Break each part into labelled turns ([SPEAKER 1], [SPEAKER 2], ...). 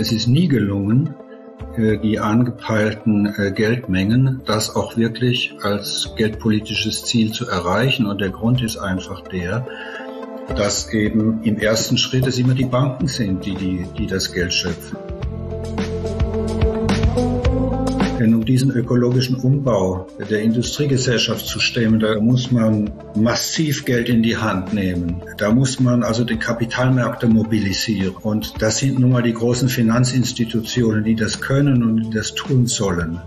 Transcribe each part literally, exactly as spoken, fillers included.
[SPEAKER 1] Es ist nie gelungen, die angepeilten Geldmengen, das auch wirklich als geldpolitisches Ziel zu erreichen. Und der Grund ist einfach der, dass eben im ersten Schritt es immer die Banken sind, die, die, die das Geld schöpfen. Denn um diesen ökologischen Umbau der Industriegesellschaft zu stemmen, da muss man massiv Geld in die Hand nehmen. Da muss man also die Kapitalmärkte mobilisieren. Und das sind nun mal die großen Finanzinstitutionen, die das können und die das tun sollen.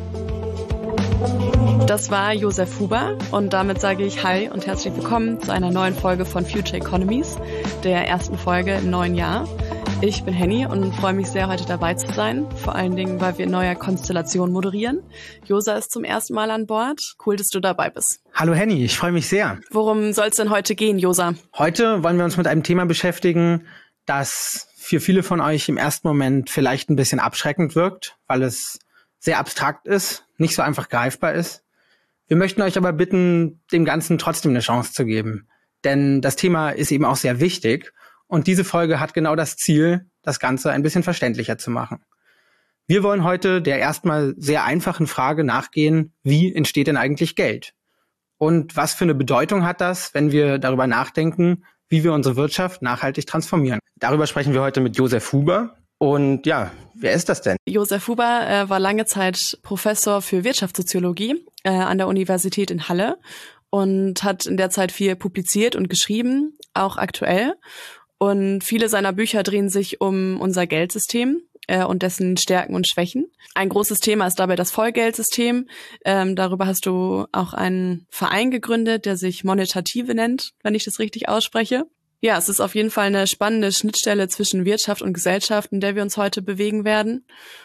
[SPEAKER 2] Das war Josef Huber und damit sage ich Hi und herzlich willkommen zu einer neuen Folge von Future Economies, der ersten Folge im neuen Jahr. Ich bin Henny und freue mich sehr, heute dabei zu sein, vor allen Dingen, weil wir in neuer Konstellation moderieren. Josa ist zum ersten Mal an Bord. Cool, dass du dabei bist.
[SPEAKER 3] Hallo Henny, ich freue mich sehr.
[SPEAKER 2] Worum soll es denn heute gehen, Josa?
[SPEAKER 3] Heute wollen wir uns mit einem Thema beschäftigen, das für viele von euch im ersten Moment vielleicht ein bisschen abschreckend wirkt, weil es sehr abstrakt ist, nicht so einfach greifbar ist. Wir möchten euch aber bitten, dem Ganzen trotzdem eine Chance zu geben. Denn das Thema ist eben auch sehr wichtig. Und diese Folge hat genau das Ziel, das Ganze ein bisschen verständlicher zu machen. Wir wollen heute der erstmal sehr einfachen Frage nachgehen, wie entsteht denn eigentlich Geld? Und was für eine Bedeutung hat das, wenn wir darüber nachdenken, wie wir unsere Wirtschaft nachhaltig transformieren? Darüber sprechen wir heute mit Josef Huber. Und ja, wer ist das denn?
[SPEAKER 2] Josef Huber äh, war lange Zeit Professor für Wirtschaftssoziologie äh, an der Universität in Halle und hat in der Zeit viel publiziert und geschrieben, auch aktuell. Und viele seiner Bücher drehen sich um unser Geldsystem äh, und dessen Stärken und Schwächen. Ein großes Thema ist dabei das Vollgeldsystem. Ähm, darüber hast du auch einen Verein gegründet, der sich Monetative nennt, wenn ich das richtig ausspreche. Ja, es ist auf jeden Fall eine spannende Schnittstelle zwischen Wirtschaft und Gesellschaft, in der wir uns heute bewegen werden.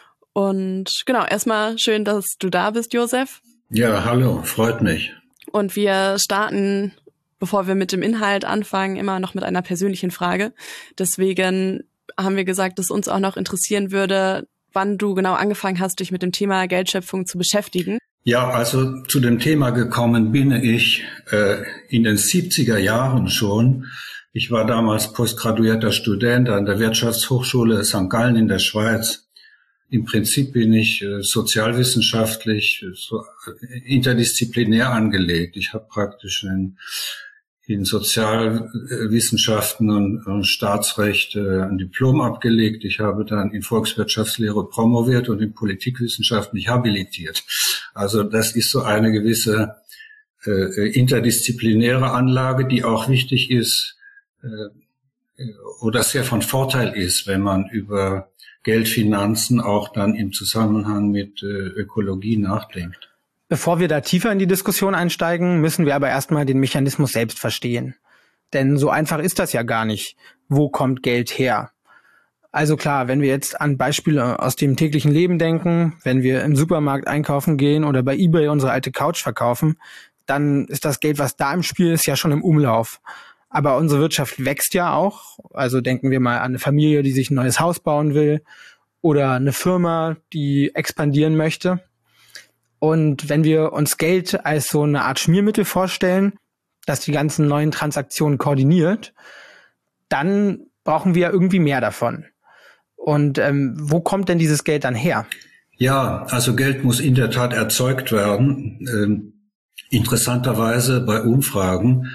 [SPEAKER 2] Und genau, erstmal schön, dass du da bist, Josef.
[SPEAKER 1] Ja, hallo, freut mich.
[SPEAKER 2] Und wir starten, bevor wir mit dem Inhalt anfangen, immer noch mit einer persönlichen Frage. Deswegen haben wir gesagt, dass uns auch noch interessieren würde, wann du genau angefangen hast, dich mit dem Thema Geldschöpfung zu beschäftigen.
[SPEAKER 1] Ja, also zu dem Thema gekommen bin ich äh, in den siebziger Jahren schon. Ich war damals postgraduierter Student an der Wirtschaftshochschule Sankt Gallen in der Schweiz. Im Prinzip bin ich äh, sozialwissenschaftlich so, äh, interdisziplinär angelegt. Ich habe praktisch in, in Sozialwissenschaften und, und Staatsrecht äh, ein Diplom abgelegt. Ich habe dann in Volkswirtschaftslehre promoviert und in Politikwissenschaften mich habilitiert. Also das ist so eine gewisse äh, interdisziplinäre Anlage, die auch wichtig ist, oder sehr von Vorteil ist, wenn man über Geldfinanzen auch dann im Zusammenhang mit äh, Ökologie nachdenkt.
[SPEAKER 3] Bevor wir da tiefer in die Diskussion einsteigen, müssen wir aber erstmal den Mechanismus selbst verstehen. Denn so einfach ist das ja gar nicht. Wo kommt Geld her? Also klar, wenn wir jetzt an Beispiele aus dem täglichen Leben denken, wenn wir im Supermarkt einkaufen gehen oder bei eBay unsere alte Couch verkaufen, dann ist das Geld, was da im Spiel ist, ja schon im Umlauf. Aber unsere Wirtschaft wächst ja auch. Also denken wir mal an eine Familie, die sich ein neues Haus bauen will oder eine Firma, die expandieren möchte. Und wenn wir uns Geld als so eine Art Schmiermittel vorstellen, das die ganzen neuen Transaktionen koordiniert, dann brauchen wir ja irgendwie mehr davon. Und ähm, wo kommt denn dieses Geld dann her?
[SPEAKER 1] Ja, also Geld muss in der Tat erzeugt werden. Ähm, interessanterweise bei Umfragen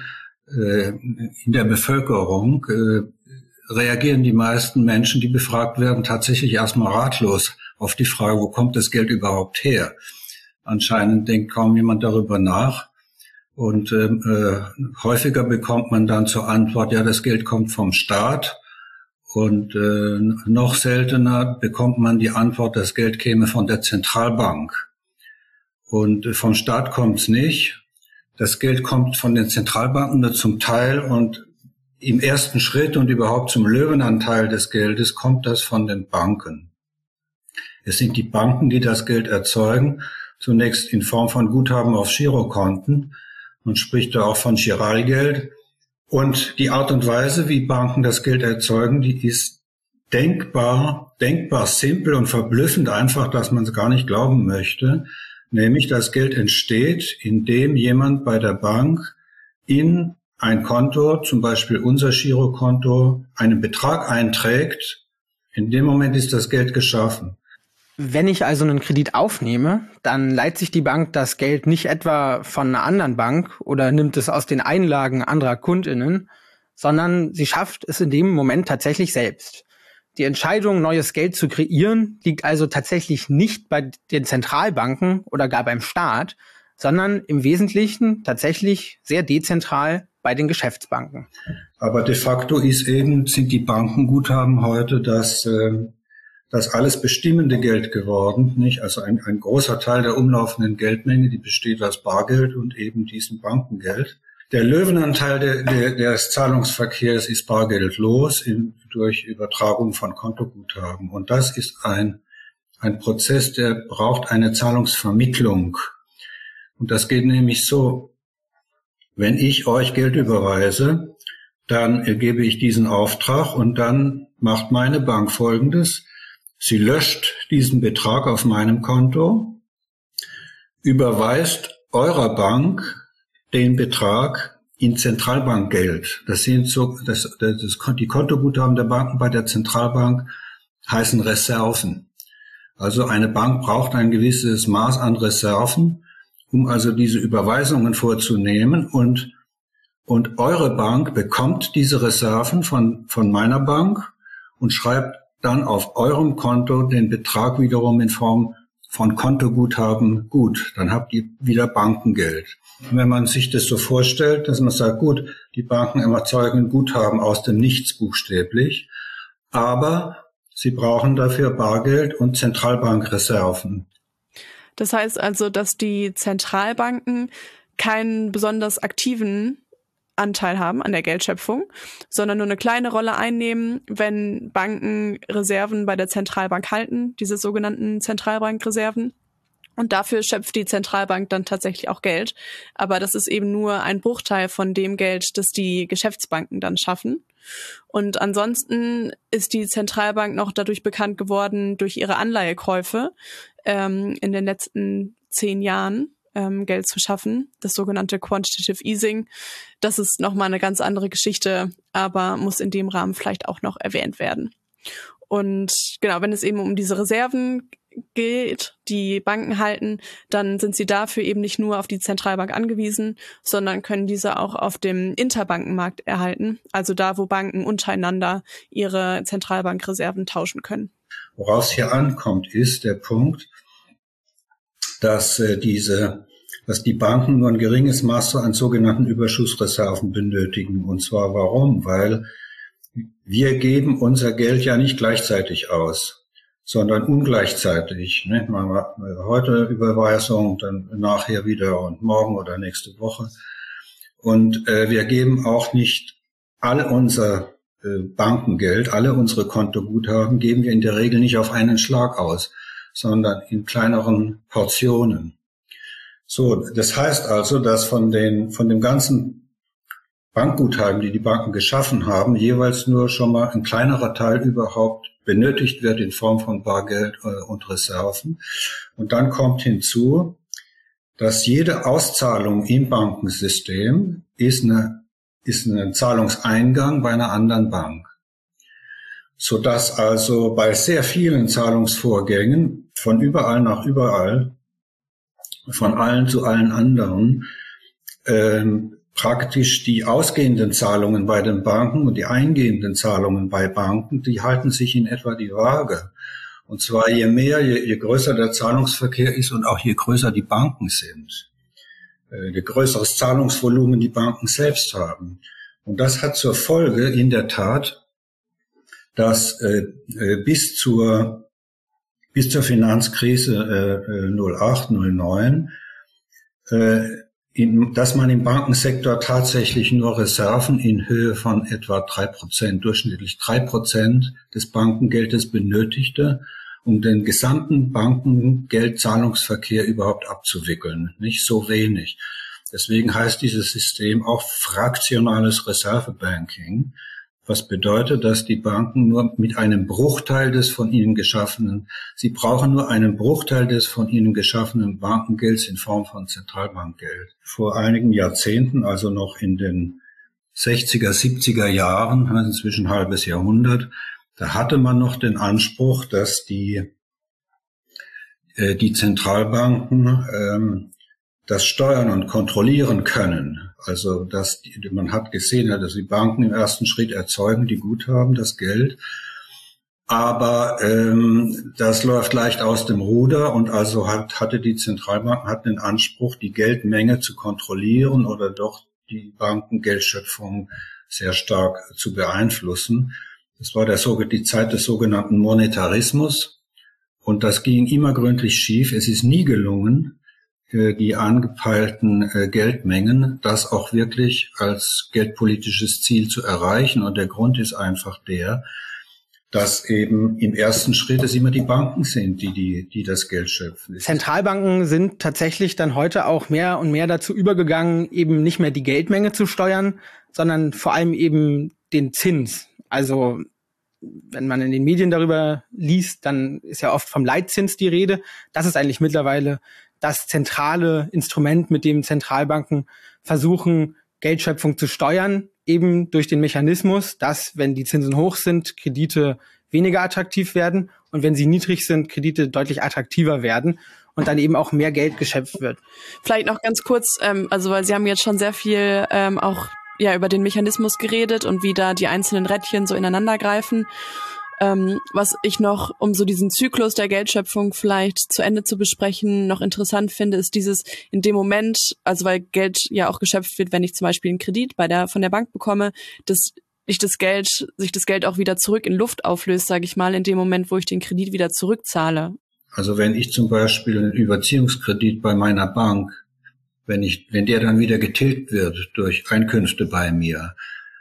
[SPEAKER 1] in der Bevölkerung äh, reagieren die meisten Menschen, die befragt werden, tatsächlich erstmal ratlos auf die Frage, wo kommt das Geld überhaupt her? Anscheinend denkt kaum jemand darüber nach. Und äh, häufiger bekommt man dann zur Antwort, ja, das Geld kommt vom Staat. Und äh, noch seltener bekommt man die Antwort, das Geld käme von der Zentralbank. Und äh, vom Staat kommt's nicht. Das Geld kommt von den Zentralbanken nur zum Teil und im ersten Schritt und überhaupt zum Löwenanteil des Geldes kommt das von den Banken. Es sind die Banken, die das Geld erzeugen, zunächst in Form von Guthaben auf Girokonten. Man spricht da auch von Giralgeld. Und die Art und Weise, wie Banken das Geld erzeugen, die ist denkbar, denkbar simpel und verblüffend einfach, dass man es gar nicht glauben möchte. Nämlich das Geld entsteht, indem jemand bei der Bank in ein Konto, zum Beispiel unser Girokonto, einen Betrag einträgt In dem Moment ist das Geld geschaffen.
[SPEAKER 3] Wenn ich also einen Kredit aufnehme, dann leiht sich die Bank das Geld nicht etwa von einer anderen Bank oder nimmt es aus den Einlagen anderer KundInnen, sondern sie schafft es in dem Moment tatsächlich selbst. Die Entscheidung, neues Geld zu kreieren, liegt also tatsächlich nicht bei den Zentralbanken oder gar beim Staat, sondern im Wesentlichen tatsächlich sehr dezentral bei den Geschäftsbanken.
[SPEAKER 1] Aber de facto ist eben, sind die Bankenguthaben heute das, äh, das alles bestimmende Geld geworden, nicht? Also ein, ein großer Teil der umlaufenden Geldmenge, die besteht aus Bargeld und eben diesem Bankengeld. Der Löwenanteil der, der, des Zahlungsverkehrs ist bargeldlos in, durch Übertragung von Kontoguthaben. Und das ist ein, ein Prozess, der braucht eine Zahlungsvermittlung. Und das geht nämlich so, wenn ich euch Geld überweise, dann gebe ich diesen Auftrag und dann macht meine Bank Folgendes. Sie löscht diesen Betrag auf meinem Konto, überweist eurer Bank den Betrag in Zentralbankgeld. Das sind so, das, das, die Kontoguthaben der Banken bei der Zentralbank heißen Reserven. Also eine Bank braucht ein gewisses Maß an Reserven, um also diese Überweisungen vorzunehmen, und, und eure Bank bekommt diese Reserven von, von meiner Bank und schreibt dann auf eurem Konto den Betrag wiederum in Form von Kontoguthaben gut. Dann habt ihr wieder Bankengeld. Wenn man sich das so vorstellt, dass man sagt, gut, die Banken erzeugen Guthaben aus dem Nichts buchstäblich, aber sie brauchen dafür Bargeld und Zentralbankreserven.
[SPEAKER 2] Das heißt also, dass die Zentralbanken keinen besonders aktiven Anteil haben an der Geldschöpfung, sondern nur eine kleine Rolle einnehmen, wenn Banken Reserven bei der Zentralbank halten, diese sogenannten Zentralbankreserven. Und dafür schöpft die Zentralbank dann tatsächlich auch Geld. Aber das ist eben nur ein Bruchteil von dem Geld, das die Geschäftsbanken dann schaffen. Und ansonsten ist die Zentralbank noch dadurch bekannt geworden, durch ihre Anleihekäufe ähm, in den letzten zehn Jahren ähm, Geld zu schaffen, das sogenannte Quantitative Easing. Das ist nochmal eine ganz andere Geschichte, aber muss in dem Rahmen vielleicht auch noch erwähnt werden. Und genau, wenn es eben um diese Reserven geht, die Banken halten, dann sind sie dafür eben nicht nur auf die Zentralbank angewiesen, sondern können diese auch auf dem Interbankenmarkt erhalten, also da, wo Banken untereinander ihre Zentralbankreserven tauschen können.
[SPEAKER 1] Worauf es hier ankommt, ist der Punkt, dass äh, diese, dass die Banken nur ein geringes Maß an sogenannten Überschussreserven benötigen. Und zwar warum? Weil wir geben unser Geld ja nicht gleichzeitig aus, sondern ungleichzeitig. Ne? Heute Überweisung, dann nachher wieder und morgen oder nächste Woche. Und äh, wir geben auch nicht all unser äh, Bankengeld, alle unsere Kontoguthaben geben wir in der Regel nicht auf einen Schlag aus, sondern in kleineren Portionen. So, das heißt also, dass von den von dem ganzen Bankguthaben, die die Banken geschaffen haben, jeweils nur schon mal ein kleinerer Teil überhaupt benötigt wird in Form von Bargeld und Reserven. Und dann kommt hinzu, dass jede Auszahlung im Bankensystem ist eine, ist ein Zahlungseingang bei einer anderen Bank. Sodass also bei sehr vielen Zahlungsvorgängen von überall nach überall, von allen zu allen anderen, ähm, praktisch die ausgehenden Zahlungen bei den Banken und die eingehenden Zahlungen bei Banken, die halten sich in etwa die Waage. Und zwar je mehr, je, je größer der Zahlungsverkehr ist und auch je größer die Banken sind, äh, je größeres Zahlungsvolumen die Banken selbst haben. Und das hat zur Folge in der Tat, dass äh, bis zur bis zur Finanzkrise äh, null acht, null neun äh, in, dass man im Bankensektor tatsächlich nur Reserven in Höhe von etwa drei Prozent, durchschnittlich drei Prozent des Bankengeldes benötigte, um den gesamten Bankengeldzahlungsverkehr überhaupt abzuwickeln. Nicht so wenig. Deswegen heißt dieses System auch fraktionales Reservebanking, was bedeutet, dass die Banken nur mit einem Bruchteil des von ihnen geschaffenen, sie brauchen nur einen Bruchteil des von ihnen geschaffenen Bankengelds in Form von Zentralbankgeld. Vor einigen Jahrzehnten, also noch in den sechziger, siebziger Jahren, inzwischen ein halbes Jahrhundert, Da hatte man noch den Anspruch, dass die, äh, die Zentralbanken ähm, das steuern und kontrollieren können. Also dass die, man hat gesehen, dass die Banken im ersten Schritt erzeugen die Guthaben, das Geld. Aber ähm, das läuft leicht aus dem Ruder und also hat, hatte die Zentralbank hat den Anspruch, die Geldmenge zu kontrollieren oder doch die Bankengeldschöpfung sehr stark zu beeinflussen. Das war der, die Zeit des sogenannten Monetarismus und das ging immer gründlich schief. Es ist nie gelungen, die angepeilten Geldmengen, das auch wirklich als geldpolitisches Ziel zu erreichen. Und der Grund ist einfach der, dass eben im ersten Schritt es immer die Banken sind, die, die, die das Geld schöpfen.
[SPEAKER 3] Zentralbanken sind tatsächlich dann heute auch mehr und mehr dazu übergegangen, eben nicht mehr die Geldmenge zu steuern, sondern vor allem eben den Zins. Also wenn man in den Medien darüber liest, dann ist ja oft vom Leitzins die Rede. Das ist eigentlich mittlerweile das zentrale Instrument, mit dem Zentralbanken versuchen, Geldschöpfung zu steuern, eben durch den Mechanismus, dass, wenn die Zinsen hoch sind, Kredite weniger attraktiv werden und wenn sie niedrig sind, Kredite deutlich attraktiver werden und dann eben auch mehr Geld geschöpft wird.
[SPEAKER 2] Vielleicht noch ganz kurz, ähm, also weil Sie haben jetzt schon sehr viel ähm, auch ja über den Mechanismus geredet und wie da die einzelnen Rädchen so ineinander greifen. Ähm, was ich noch, um so diesen Zyklus der Geldschöpfung vielleicht zu Ende zu besprechen, noch interessant finde, ist dieses in dem Moment, also weil Geld ja auch geschöpft wird, wenn ich zum Beispiel einen Kredit bei der von der Bank bekomme, dass ich das Geld, sich das Geld auch wieder zurück in Luft auflöst, sage ich mal, in dem Moment, wo ich den Kredit wieder zurückzahle.
[SPEAKER 1] Also wenn ich zum Beispiel einen Überziehungskredit bei meiner Bank, wenn ich, wenn der dann wieder getilgt wird durch Einkünfte bei mir,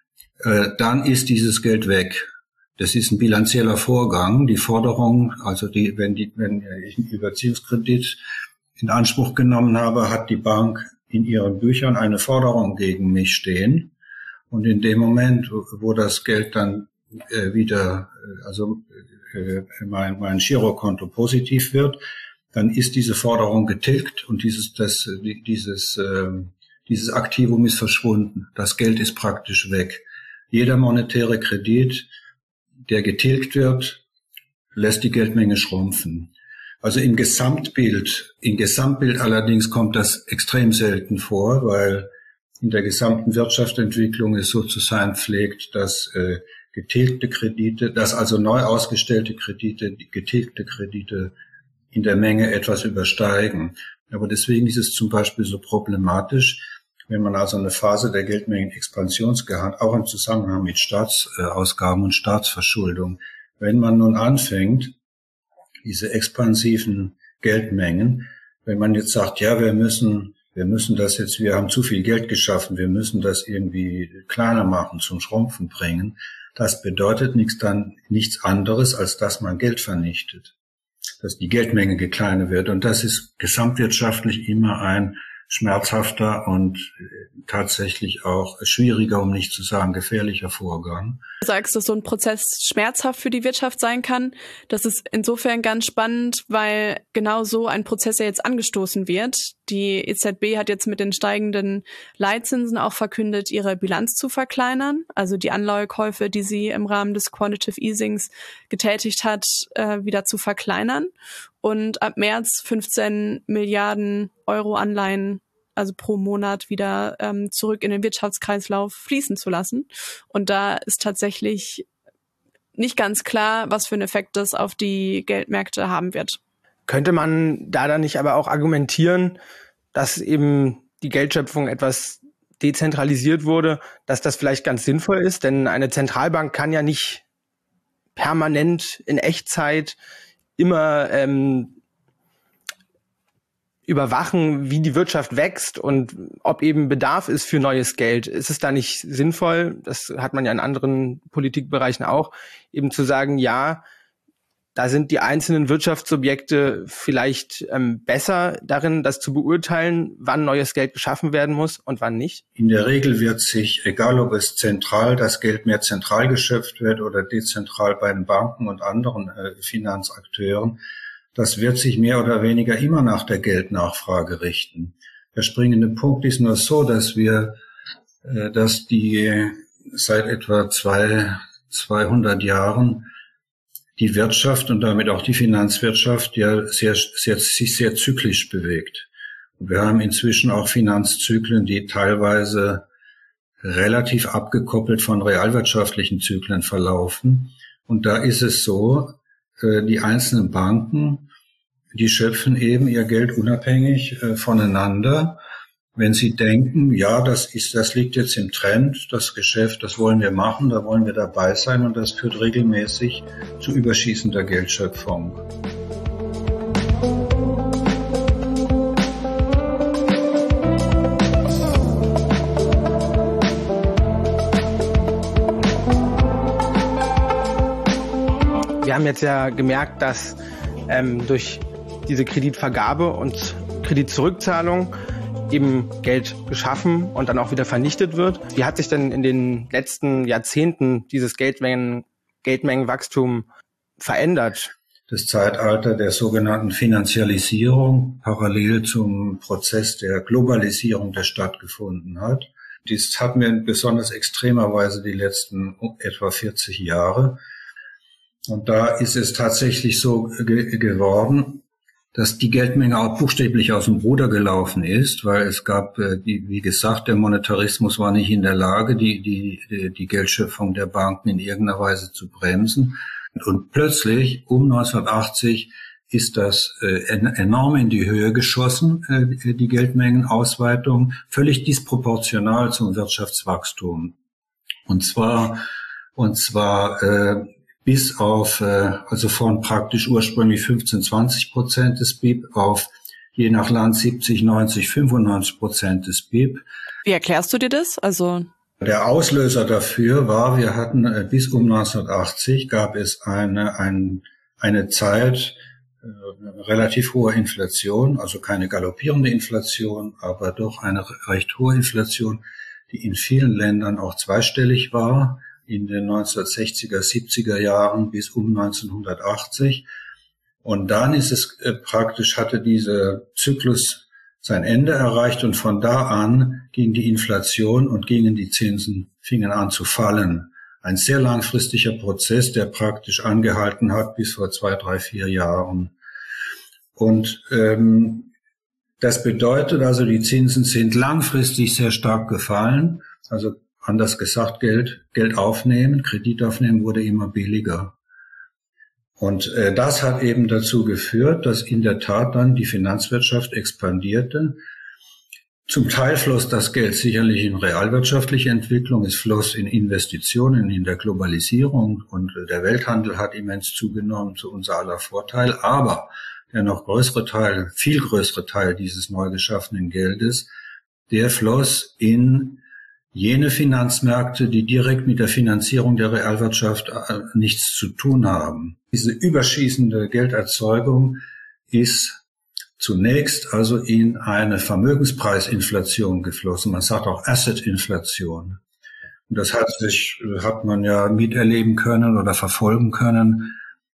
[SPEAKER 1] äh, dann ist dieses Geld weg. Das ist ein bilanzieller Vorgang. Die Forderung, also die, wenn die, wenn ich einen Überziehungskredit in Anspruch genommen habe, hat die Bank in ihren Büchern eine Forderung gegen mich stehen. Und in dem Moment, wo das Geld dann äh, wieder, also äh, mein, mein Girokonto positiv wird, dann ist diese Forderung getilgt und dieses, das, dieses, äh, dieses Aktivum ist verschwunden. Das Geld ist praktisch weg. Jeder monetäre Kredit, der getilgt wird, lässt die Geldmenge schrumpfen. Also im Gesamtbild, im Gesamtbild allerdings kommt das extrem selten vor, weil in der gesamten Wirtschaftsentwicklung es so zu sein pflegt, dass äh, getilgte Kredite, dass also neu ausgestellte Kredite, die getilgte Kredite in der Menge etwas übersteigen. Aber deswegen ist es zum Beispiel so problematisch, wenn man also eine Phase der Geldmengenexpansion gehabt, auch im Zusammenhang mit Staatsausgaben und Staatsverschuldung. Wenn man nun anfängt, diese expansiven Geldmengen, wenn man jetzt sagt, ja, wir müssen, wir müssen das jetzt, wir haben zu viel Geld geschaffen, wir müssen das irgendwie kleiner machen, zum Schrumpfen bringen, das bedeutet nichts dann, nichts anderes, als dass man Geld vernichtet, dass die Geldmenge kleiner wird. Und das ist gesamtwirtschaftlich immer ein schmerzhafter und tatsächlich auch schwieriger, um nicht zu sagen gefährlicher Vorgang.
[SPEAKER 2] Du sagst, dass so ein Prozess schmerzhaft für die Wirtschaft sein kann. Das ist insofern ganz spannend, weil genau so ein Prozess ja jetzt angestoßen wird. Die E Z B hat jetzt mit den steigenden Leitzinsen auch verkündet, ihre Bilanz zu verkleinern. Also die Anleihekäufe, die sie im Rahmen des Quantitative Easings getätigt hat, äh, wieder zu verkleinern. Und ab März fünfzehn Milliarden Euro Anleihen, also pro Monat wieder ähm, zurück in den Wirtschaftskreislauf fließen zu lassen. Und da ist tatsächlich nicht ganz klar, was für einen Effekt das auf die Geldmärkte haben wird.
[SPEAKER 3] Könnte man da dann nicht aber auch argumentieren, dass eben die Geldschöpfung etwas dezentralisiert wurde, dass das vielleicht ganz sinnvoll ist? Denn eine Zentralbank kann ja nicht permanent in Echtzeit immer ähm, überwachen, wie die Wirtschaft wächst und ob eben Bedarf ist für neues Geld. Ist es da nicht sinnvoll, das hat man ja in anderen Politikbereichen auch, eben zu sagen, ja, da sind die einzelnen Wirtschaftssubjekte vielleicht ähm, besser darin, das zu beurteilen, wann neues Geld geschaffen werden muss und wann nicht?
[SPEAKER 1] In der Regel wird sich, egal ob es zentral das Geld mehr zentral geschöpft wird oder dezentral bei den Banken und anderen äh, Finanzakteuren, das wird sich mehr oder weniger immer nach der Geldnachfrage richten. Der springende Punkt ist nur so, dass wir, äh, dass die seit etwa zwei, zweihundert Jahren die Wirtschaft und damit auch die Finanzwirtschaft ja sehr, sehr, sich sehr zyklisch bewegt. Und wir haben inzwischen auch Finanzzyklen, die teilweise relativ abgekoppelt von realwirtschaftlichen Zyklen verlaufen. Und da ist es so, die einzelnen Banken, die schöpfen eben ihr Geld unabhängig voneinander. Wenn sie denken, ja, das ist, das liegt jetzt im Trend, das Geschäft, das wollen wir machen, da wollen wir dabei sein, und das führt regelmäßig zu überschießender Geldschöpfung.
[SPEAKER 3] Wir haben jetzt ja gemerkt, dass ähm, durch diese Kreditvergabe und Kreditzurückzahlung eben Geld geschaffen und dann auch wieder vernichtet wird. Wie hat sich denn in den letzten Jahrzehnten dieses Geldmengen, Geldmengenwachstum verändert?
[SPEAKER 1] Das Zeitalter der sogenannten Finanzialisierung parallel zum Prozess der Globalisierung, der stattgefunden hat. Dies hatten wir in besonders extremer Weise die letzten etwa vierzig Jahre. Und da ist es tatsächlich so ge- geworden, dass die Geldmenge auch buchstäblich aus dem Ruder gelaufen ist, weil es gab, äh, die, wie gesagt, der Monetarismus war nicht in der Lage, die, die, die Geldschöpfung der Banken in irgendeiner Weise zu bremsen. Und plötzlich, um neunzehnhundertachtzig, ist das äh, enorm in die Höhe geschossen, äh, die Geldmengenausweitung, völlig disproportional zum Wirtschaftswachstum. Und zwar, und zwar, äh, bis auf, also von praktisch ursprünglich fünfzehn, zwanzig Prozent des B I P auf je nach Land siebzig, neunzig, fünfundneunzig Prozent des B I P.
[SPEAKER 2] Wie erklärst du dir das? Also
[SPEAKER 1] der Auslöser dafür war, wir hatten bis um neunzehnhundertachtzig gab es eine, ein, eine Zeit äh, relativ hoher Inflation, also keine galoppierende Inflation, aber doch eine recht hohe Inflation, die in vielen Ländern auch zweistellig war, in den neunzehnhundertsechziger, siebziger Jahren bis um neunzehnhundertachtzig. Und dann ist es äh, praktisch, hatte dieser Zyklus sein Ende erreicht, und von da an ging die Inflation und gingen die Zinsen, fingen an zu fallen. Ein sehr langfristiger Prozess, der praktisch angehalten hat bis vor zwei, drei, vier Jahren. Und ähm, das bedeutet also, die Zinsen sind langfristig sehr stark gefallen, also anders gesagt, Geld, Geld aufnehmen, Kredit aufnehmen wurde immer billiger. Und äh, das hat eben dazu geführt, dass in der Tat dann die Finanzwirtschaft expandierte. Zum Teil floss das Geld sicherlich in realwirtschaftliche Entwicklung, es floss in Investitionen, in der Globalisierung, und äh, der Welthandel hat immens zugenommen, zu unser aller Vorteil. Aber der noch größere Teil, viel größere Teil dieses neu geschaffenen Geldes, der floss in jene Finanzmärkte, die direkt mit der Finanzierung der Realwirtschaft nichts zu tun haben. Diese überschießende Gelderzeugung ist zunächst also in eine Vermögenspreisinflation geflossen. Man sagt auch Assetinflation. Und das hat sich, hat man ja miterleben können oder verfolgen können.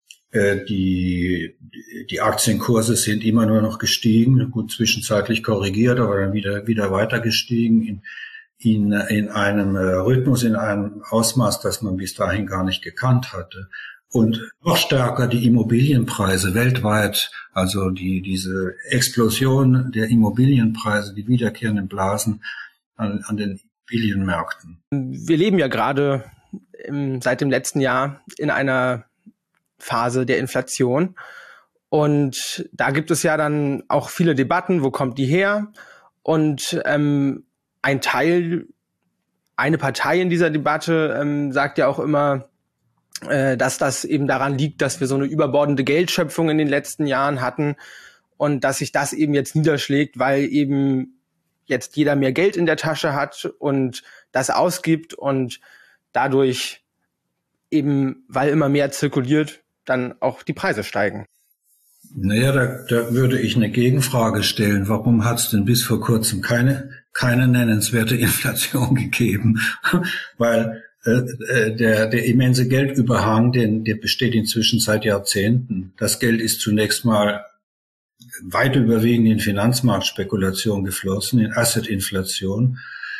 [SPEAKER 1] Die, die Aktienkurse sind immer nur noch gestiegen, gut zwischenzeitlich korrigiert, aber dann wieder, wieder weiter gestiegen in In, in einem Rhythmus, in einem Ausmaß, das man bis dahin gar nicht gekannt hatte. Und noch stärker die Immobilienpreise weltweit, also die, diese Explosion der Immobilienpreise, die wiederkehrenden Blasen an, an den Immobilienmärkten.
[SPEAKER 3] Wir leben ja gerade im, seit dem letzten Jahr in einer Phase der Inflation. Und da gibt es ja dann auch viele Debatten, wo kommt die her? Und ähm, ein Teil, eine Partei in dieser Debatte ähm, sagt ja auch immer, äh, dass das eben daran liegt, dass wir so eine überbordende Geldschöpfung in den letzten Jahren hatten und dass sich das eben jetzt niederschlägt, weil eben jetzt jeder mehr Geld in der Tasche hat und das ausgibt und dadurch eben, weil immer mehr zirkuliert, dann auch die Preise steigen.
[SPEAKER 1] Naja, da, da würde ich eine Gegenfrage stellen. Warum hat es denn bis vor kurzem keine, keine nennenswerte Inflation gegeben? Weil äh, der, der immense Geldüberhang, den, der besteht inzwischen seit Jahrzehnten. Das Geld ist zunächst mal weit überwiegend in Finanzmarktspekulation geflossen, in Assetinflation.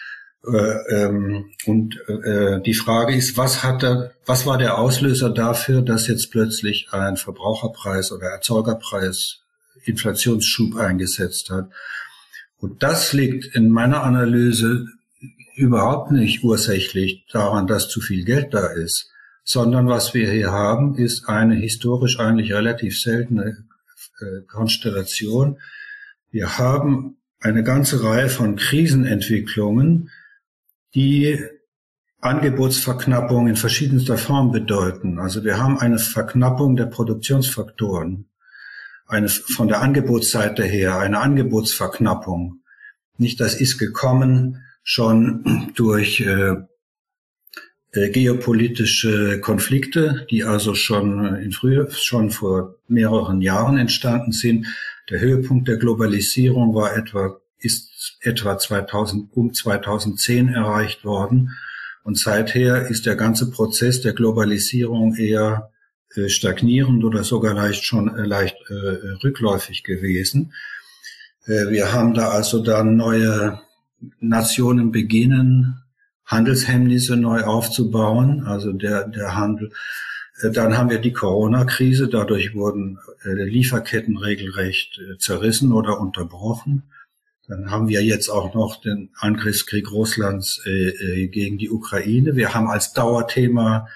[SPEAKER 1] Äh, ähm, und äh, die Frage ist, was hat da, was war der Auslöser dafür, dass jetzt plötzlich ein Verbraucherpreis oder Erzeugerpreis Inflationsschub eingesetzt hat? Und das liegt in meiner Analyse überhaupt nicht ursächlich daran, dass zu viel Geld da ist, sondern was wir hier haben, ist eine historisch eigentlich relativ seltene äh, Konstellation. Wir haben eine ganze Reihe von Krisenentwicklungen, die Angebotsverknappung in verschiedenster Form bedeuten. Also wir haben eine Verknappung der Produktionsfaktoren, eine von der Angebotsseite her, eine Angebotsverknappung. Nicht, das ist gekommen schon durch äh, äh, geopolitische Konflikte, die also schon in früher, schon vor mehreren Jahren entstanden sind. Der Höhepunkt der Globalisierung war etwa, ist etwa zweitausend, um zweitausendzehn erreicht worden. Und seither ist der ganze Prozess der Globalisierung eher äh, stagnierend oder sogar leicht schon äh, leicht äh, rückläufig gewesen. Äh, wir haben da also dann neue Nationen beginnen, Handelshemmnisse neu aufzubauen, also der, der Handel. Dann haben wir die Corona-Krise, dadurch wurden Lieferketten regelrecht zerrissen oder unterbrochen. Dann haben wir jetzt auch noch den Angriffskrieg Russlands gegen die Ukraine. Wir haben als Dauerthema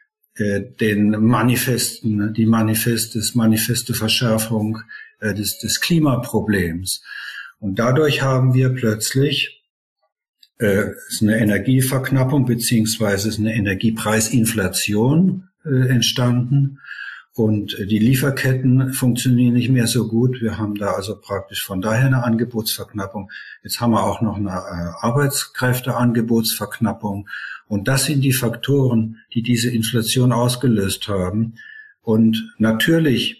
[SPEAKER 1] den Manifesten, die Manifest, das manifeste Verschärfung des, des Klimaproblems. Und dadurch haben wir plötzlich äh, ist eine Energieverknappung beziehungsweise ist eine Energiepreisinflation äh, entstanden und äh, die Lieferketten funktionieren nicht mehr so gut. Wir haben da also praktisch von daher eine Angebotsverknappung. Jetzt haben wir auch noch eine äh, Arbeitskräfteangebotsverknappung und das sind die Faktoren, die diese Inflation ausgelöst haben. Und natürlich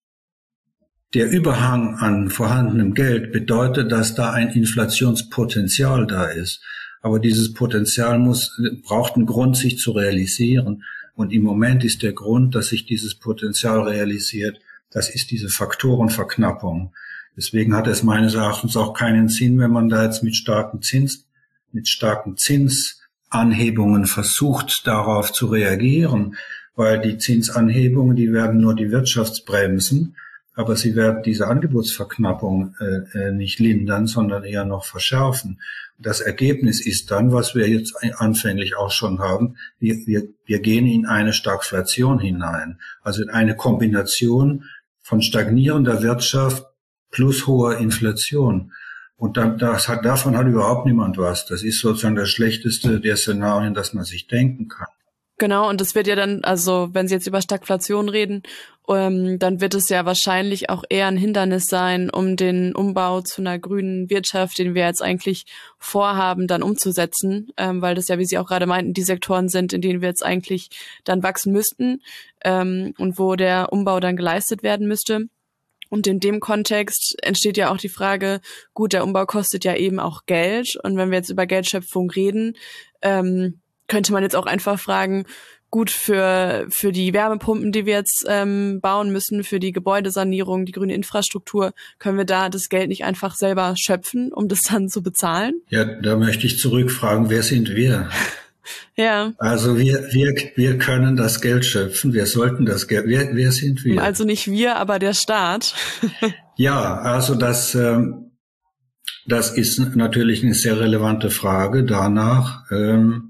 [SPEAKER 1] der Überhang an vorhandenem Geld bedeutet, dass da ein Inflationspotenzial da ist. Aber dieses Potenzial muss, braucht einen Grund, sich zu realisieren. Und im Moment ist der Grund, dass sich dieses Potenzial realisiert, das ist diese Faktorenverknappung. Deswegen hat es meines Erachtens auch keinen Sinn, wenn man da jetzt mit starken Zins, mit starken Zinsanhebungen versucht, darauf zu reagieren. Weil die Zinsanhebungen, die werden nur die Wirtschaft bremsen. Aber sie werden diese Angebotsverknappung äh, nicht lindern, sondern eher noch verschärfen. Das Ergebnis ist dann, was wir jetzt anfänglich auch schon haben, wir, wir, wir gehen in eine Stagflation hinein. Also in eine Kombination von stagnierender Wirtschaft plus hoher Inflation. Und dann, das hat, davon hat überhaupt niemand was. Das ist sozusagen das schlechteste der Szenarien, das man sich denken kann.
[SPEAKER 2] Genau, und das wird ja dann, also wenn Sie jetzt über Stagflation reden, ähm, dann wird es ja wahrscheinlich auch eher ein Hindernis sein, um den Umbau zu einer grünen Wirtschaft, den wir jetzt eigentlich vorhaben, dann umzusetzen, ähm, weil das ja, wie Sie auch gerade meinten, die Sektoren sind, in denen wir jetzt eigentlich dann wachsen müssten ähm, und wo der Umbau dann geleistet werden müsste. Und in dem Kontext entsteht ja auch die Frage, gut, der Umbau kostet ja eben auch Geld, und wenn wir jetzt über Geldschöpfung reden, ähm, könnte man jetzt auch einfach fragen, gut, für für die Wärmepumpen, die wir jetzt ähm, bauen müssen, für die Gebäudesanierung, die grüne Infrastruktur, können wir da das Geld nicht einfach selber schöpfen, um das dann zu bezahlen?
[SPEAKER 1] Ja, da möchte ich zurückfragen, wer sind wir?
[SPEAKER 2] Ja.
[SPEAKER 1] Also wir wir wir können das Geld schöpfen, wir sollten das Geld, wer, wer sind wir?
[SPEAKER 2] Also nicht wir, aber der Staat.
[SPEAKER 1] Ja, also das, ähm, das ist natürlich eine sehr relevante Frage danach, ähm,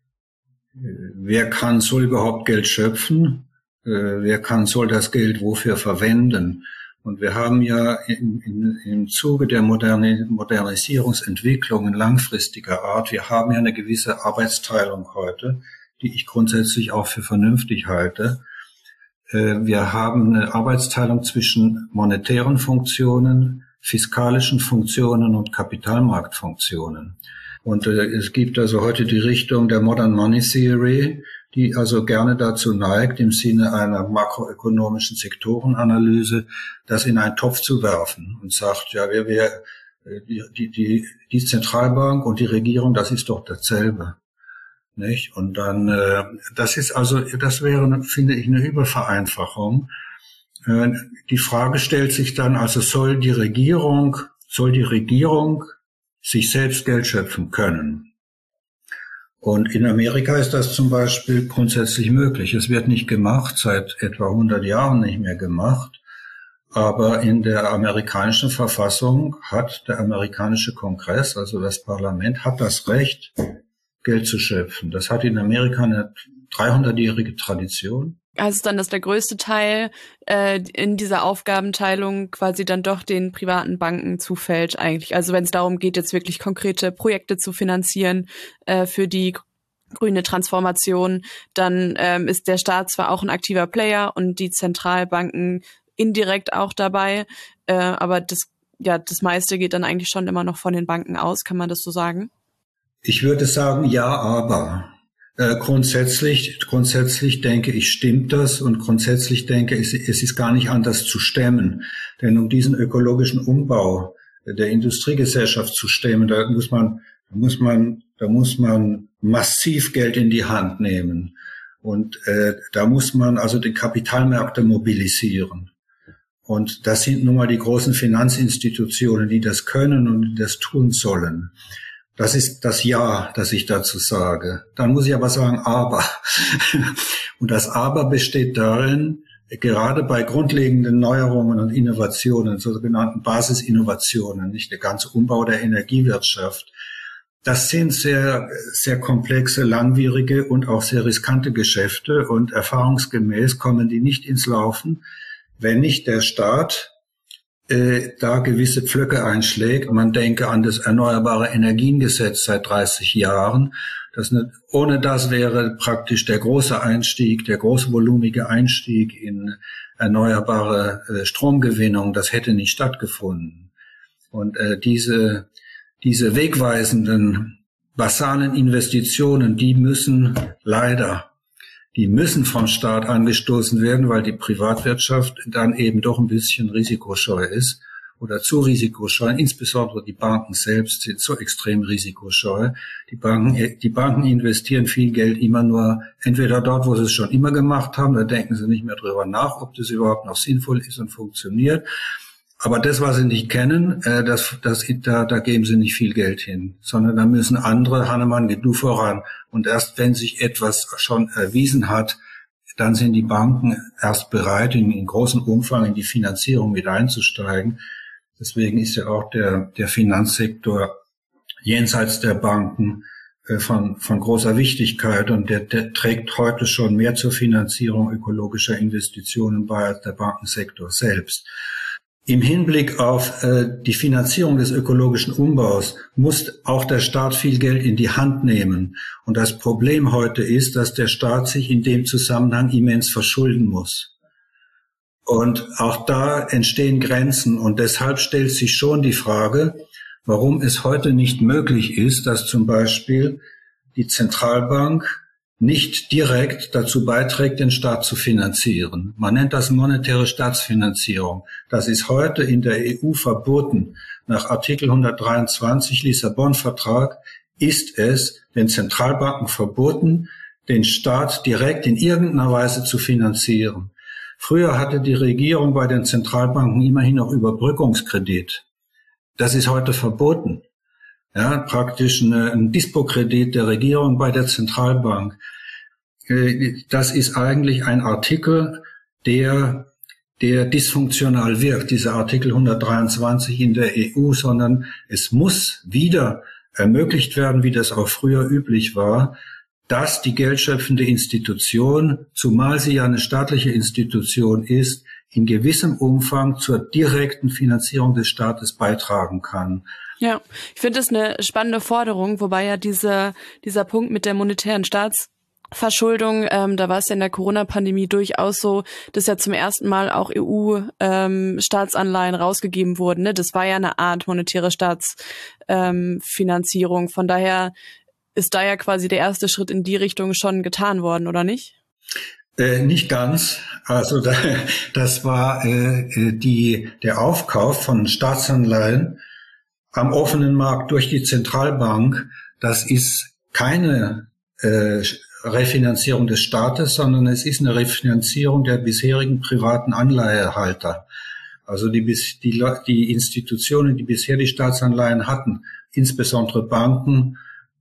[SPEAKER 1] wer kann, soll überhaupt Geld schöpfen? Äh, wer kann, soll das Geld wofür verwenden? Und wir haben ja in, in, im Zuge der Moderni- Modernisierungsentwicklungen langfristiger Art, wir haben ja eine gewisse Arbeitsteilung heute, die ich grundsätzlich auch für vernünftig halte. Äh, wir haben eine Arbeitsteilung zwischen monetären Funktionen, fiskalischen Funktionen und Kapitalmarktfunktionen. Und äh, es gibt also heute die Richtung der Modern Money Theory, die also gerne dazu neigt, im Sinne einer makroökonomischen Sektorenanalyse, das in einen Topf zu werfen und sagt, ja, wir, wir, die, die, die, die Zentralbank und die Regierung, das ist doch dasselbe, nicht? Und dann, äh, das ist also, das wäre, finde ich, eine Übervereinfachung. Äh, die Frage stellt sich dann, also soll die Regierung, soll die Regierung sich selbst Geld schöpfen können? Und in Amerika ist das zum Beispiel grundsätzlich möglich. Es wird nicht gemacht, seit etwa hundert Jahren nicht mehr gemacht. Aber in der amerikanischen Verfassung hat der amerikanische Kongress, also das Parlament, hat das Recht, Geld zu schöpfen. Das hat in Amerika eine dreihundertjährige Tradition.
[SPEAKER 2] Also dann, dass der größte Teil äh, in dieser Aufgabenteilung quasi dann doch den privaten Banken zufällt eigentlich. Also wenn es darum geht, jetzt wirklich konkrete Projekte zu finanzieren äh, für die grüne Transformation, dann ähm, ist der Staat zwar auch ein aktiver Player und die Zentralbanken indirekt auch dabei, äh, aber das, ja, das meiste geht dann eigentlich schon immer noch von den Banken aus, kann man das so sagen?
[SPEAKER 1] Ich würde sagen, ja, aber äh, grundsätzlich, grundsätzlich denke ich, stimmt das, und grundsätzlich denke ich, es ist gar nicht anders zu stemmen. Denn um diesen ökologischen Umbau der Industriegesellschaft zu stemmen, da muss man, da muss man, da muss man massiv Geld in die Hand nehmen. Und äh, da muss man also die Kapitalmärkte mobilisieren. Und das sind nun mal die großen Finanzinstitutionen, die das können und die das tun sollen. Das ist das Ja, das ich dazu sage. Dann muss ich aber sagen, aber. Und das Aber besteht darin, gerade bei grundlegenden Neuerungen und Innovationen, sogenannten Basisinnovationen, nicht der ganze Umbau der Energiewirtschaft, das sind sehr, sehr komplexe, langwierige und auch sehr riskante Geschäfte, und erfahrungsgemäß kommen die nicht ins Laufen, wenn nicht der Staat äh, da gewisse Pflöcke einschlägt. Man denke an das Erneuerbare Energiengesetz seit dreißig Jahren. Das nicht, ohne das wäre praktisch der große Einstieg, der großvolumige Einstieg in erneuerbare äh, Stromgewinnung, das hätte nicht stattgefunden. Und äh, diese diese wegweisenden basalen Investitionen, die müssen leider Die müssen vom Staat angestoßen werden, weil die Privatwirtschaft dann eben doch ein bisschen risikoscheu ist oder zu risikoscheu. Insbesondere die Banken selbst sind so extrem risikoscheu. Die Banken, die Banken investieren viel Geld immer nur entweder dort, wo sie es schon immer gemacht haben, da denken sie nicht mehr drüber nach, ob das überhaupt noch sinnvoll ist und funktioniert. Aber das, was sie nicht kennen, äh, das, das, da, da geben sie nicht viel Geld hin, sondern da müssen andere, Hannemann, geh du voran. Und erst wenn sich etwas schon erwiesen hat, dann sind die Banken erst bereit, in, in großem Umfang in die Finanzierung mit einzusteigen. Deswegen ist ja auch der, der Finanzsektor jenseits der Banken äh, von, von großer Wichtigkeit, und der, der trägt heute schon mehr zur Finanzierung ökologischer Investitionen bei als der Bankensektor selbst. Im Hinblick auf äh, die Finanzierung des ökologischen Umbaus muss auch der Staat viel Geld in die Hand nehmen. Und das Problem heute ist, dass der Staat sich in dem Zusammenhang immens verschulden muss. Und auch da entstehen Grenzen. Und deshalb stellt sich schon die Frage, warum es heute nicht möglich ist, dass zum Beispiel die Zentralbank nicht direkt dazu beiträgt, den Staat zu finanzieren. Man nennt das monetäre Staatsfinanzierung. Das ist heute in der E U verboten. Nach Artikel hundertdreiundzwanzig Lissabon-Vertrag ist es den Zentralbanken verboten, den Staat direkt in irgendeiner Weise zu finanzieren. Früher hatte die Regierung bei den Zentralbanken immerhin noch Überbrückungskredit. Das ist heute verboten. Ja, praktisch eine, ein Dispo-Kredit der Regierung bei der Zentralbank. Das ist eigentlich ein Artikel, der, der dysfunktional wirkt, dieser Artikel hundertdreiundzwanzig in der E U, sondern es muss wieder ermöglicht werden, wie das auch früher üblich war, dass die geldschöpfende Institution, zumal sie ja eine staatliche Institution ist, in gewissem Umfang zur direkten Finanzierung des Staates beitragen kann.
[SPEAKER 2] Ja, ich finde das eine spannende Forderung, wobei ja diese, dieser Punkt mit der monetären Staatsverschuldung, ähm, da war es ja in der Corona-Pandemie durchaus so, dass ja zum ersten Mal auch E U-Staatsanleihen ähm, rausgegeben wurden. Ne? Das war ja eine Art monetäre Staatsfinanzierung. Ähm, Von daher ist da ja quasi der erste Schritt in die Richtung schon getan worden, oder nicht?
[SPEAKER 1] Äh, nicht ganz. Also da, das war äh, die, der Aufkauf von Staatsanleihen am offenen Markt durch die Zentralbank. Das ist keine äh, Refinanzierung des Staates, sondern es ist eine Refinanzierung der bisherigen privaten Anleihehalter. Also die, die, die Institutionen, die bisher die Staatsanleihen hatten, insbesondere Banken,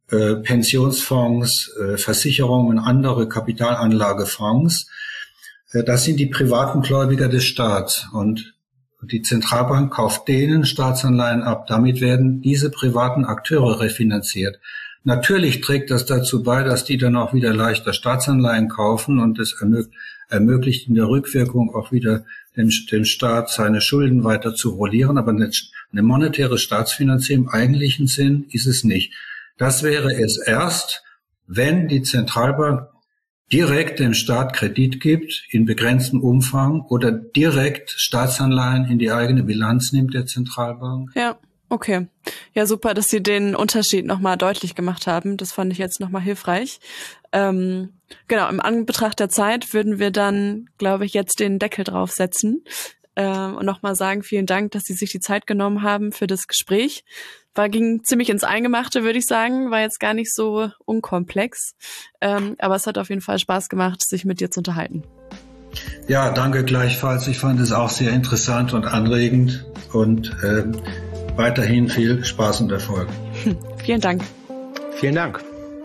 [SPEAKER 1] äh, Pensionsfonds, äh, Versicherungen, andere Kapitalanlagefonds. Äh, das sind die privaten Gläubiger des Staats und die Zentralbank kauft denen Staatsanleihen ab. Damit werden diese privaten Akteure refinanziert. Natürlich trägt das dazu bei, dass die dann auch wieder leichter Staatsanleihen kaufen und es ermög- ermöglicht in der Rückwirkung auch wieder dem, dem Staat seine Schulden weiter zu rollieren. Aber eine, eine monetäre Staatsfinanzierung im eigentlichen Sinn ist es nicht. Das wäre es erst, wenn die Zentralbank direkt dem Staat Kredit gibt in begrenztem Umfang oder direkt Staatsanleihen in die eigene Bilanz nimmt der Zentralbank.
[SPEAKER 2] Ja, okay. Ja, super, dass Sie den Unterschied nochmal deutlich gemacht haben. Das fand ich jetzt nochmal hilfreich. Ähm, genau, im Anbetracht der Zeit würden wir dann, glaube ich, jetzt den Deckel draufsetzen ähm, und nochmal sagen, vielen Dank, dass Sie sich die Zeit genommen haben für das Gespräch. War, ging ziemlich ins Eingemachte, würde ich sagen. War jetzt gar nicht so unkomplex. Ähm, aber es hat auf jeden Fall Spaß gemacht, sich mit dir zu unterhalten.
[SPEAKER 1] Ja, danke gleichfalls. Ich fand es auch sehr interessant und anregend. Und äh, weiterhin viel Spaß und Erfolg.
[SPEAKER 2] Hm, vielen Dank.
[SPEAKER 3] Vielen Dank.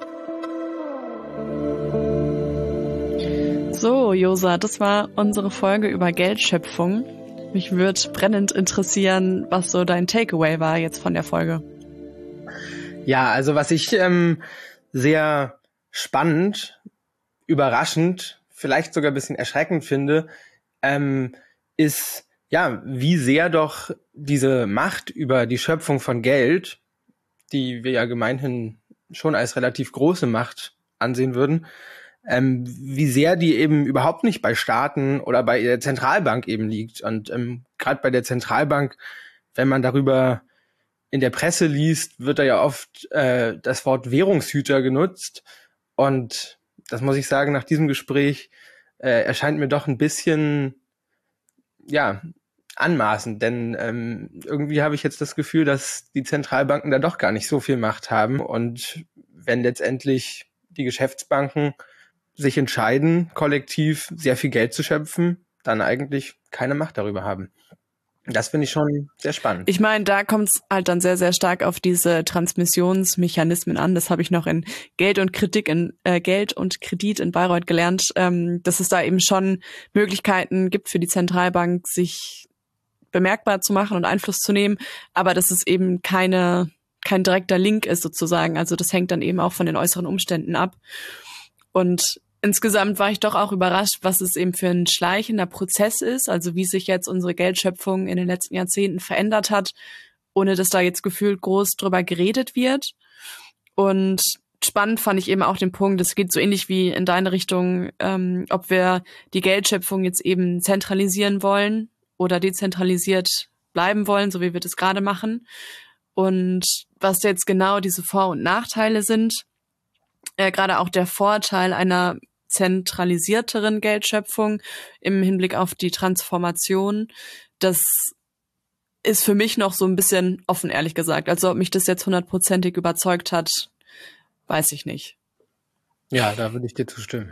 [SPEAKER 2] So, Josa, das war unsere Folge über Geldschöpfung. Mich würde brennend interessieren, was so dein Takeaway war jetzt von der Folge.
[SPEAKER 3] Ja, also was ich ähm, sehr spannend, überraschend, vielleicht sogar ein bisschen erschreckend finde, ähm, ist, ja, wie sehr doch diese Macht über die Schöpfung von Geld, die wir ja gemeinhin schon als relativ große Macht ansehen würden, Ähm, wie sehr die eben überhaupt nicht bei Staaten oder bei der Zentralbank eben liegt. Und ähm, gerade bei der Zentralbank, wenn man darüber in der Presse liest, wird da ja oft äh, das Wort Währungshüter genutzt. Und das muss ich sagen, nach diesem Gespräch äh, erscheint mir doch ein bisschen, ja, anmaßend. Denn ähm, irgendwie habe ich jetzt das Gefühl, dass die Zentralbanken da doch gar nicht so viel Macht haben. Und wenn letztendlich die Geschäftsbanken sich entscheiden, kollektiv sehr viel Geld zu schöpfen, dann eigentlich keine Macht darüber haben. Das finde ich schon sehr spannend.
[SPEAKER 2] Ich meine, da kommt es halt dann sehr, sehr stark auf diese Transmissionsmechanismen an. Das habe ich noch in Geld und Kritik in äh, Geld und Kredit in Bayreuth gelernt, ähm, dass es da eben schon Möglichkeiten gibt für die Zentralbank, sich bemerkbar zu machen und Einfluss zu nehmen, aber dass es eben keine kein direkter Link ist sozusagen. Also das hängt dann eben auch von den äußeren Umständen ab. Und insgesamt war ich doch auch überrascht, was es eben für ein schleichender Prozess ist, also wie sich jetzt unsere Geldschöpfung in den letzten Jahrzehnten verändert hat, ohne dass da jetzt gefühlt groß drüber geredet wird. Und spannend fand ich eben auch den Punkt, es geht so ähnlich wie in deine Richtung, ähm, ob wir die Geldschöpfung jetzt eben zentralisieren wollen oder dezentralisiert bleiben wollen, so wie wir das gerade machen. Und was jetzt genau diese Vor- und Nachteile sind, äh, gerade auch der Vorteil einer zentralisierteren Geldschöpfung im Hinblick auf die Transformation, das ist für mich noch so ein bisschen offen, ehrlich gesagt. Also ob mich das jetzt hundertprozentig überzeugt hat, weiß ich nicht.
[SPEAKER 3] Ja, da würde ich dir zustimmen.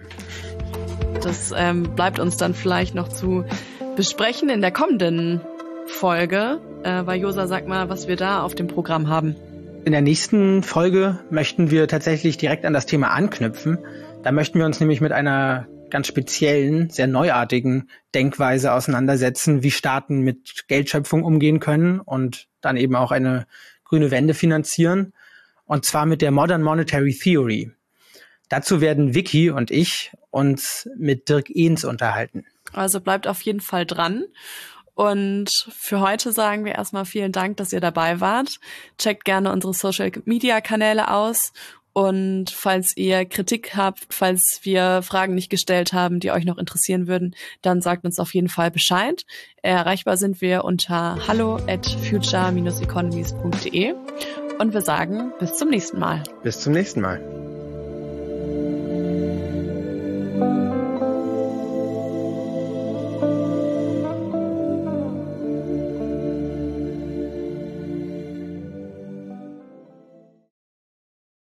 [SPEAKER 2] Das ähm, bleibt uns dann vielleicht noch zu besprechen in der kommenden Folge. Äh, weil Josa, sag mal, was wir da auf dem Programm haben.
[SPEAKER 3] In der nächsten Folge möchten wir tatsächlich direkt an das Thema anknüpfen. Da möchten wir uns nämlich mit einer ganz speziellen, sehr neuartigen Denkweise auseinandersetzen, wie Staaten mit Geldschöpfung umgehen können und dann eben auch eine grüne Wende finanzieren. Und zwar mit der Modern Monetary Theory. Dazu werden Vicky und ich uns mit Dirk Ehns unterhalten.
[SPEAKER 2] Also bleibt auf jeden Fall dran. Und für heute sagen wir erstmal vielen Dank, dass ihr dabei wart. Checkt gerne unsere Social-Media-Kanäle aus. Und falls ihr Kritik habt, falls wir Fragen nicht gestellt haben, die euch noch interessieren würden, dann sagt uns auf jeden Fall Bescheid. Erreichbar sind wir unter hallo at future dash economies punkt de. Und wir sagen bis zum nächsten Mal.
[SPEAKER 3] Bis zum nächsten Mal.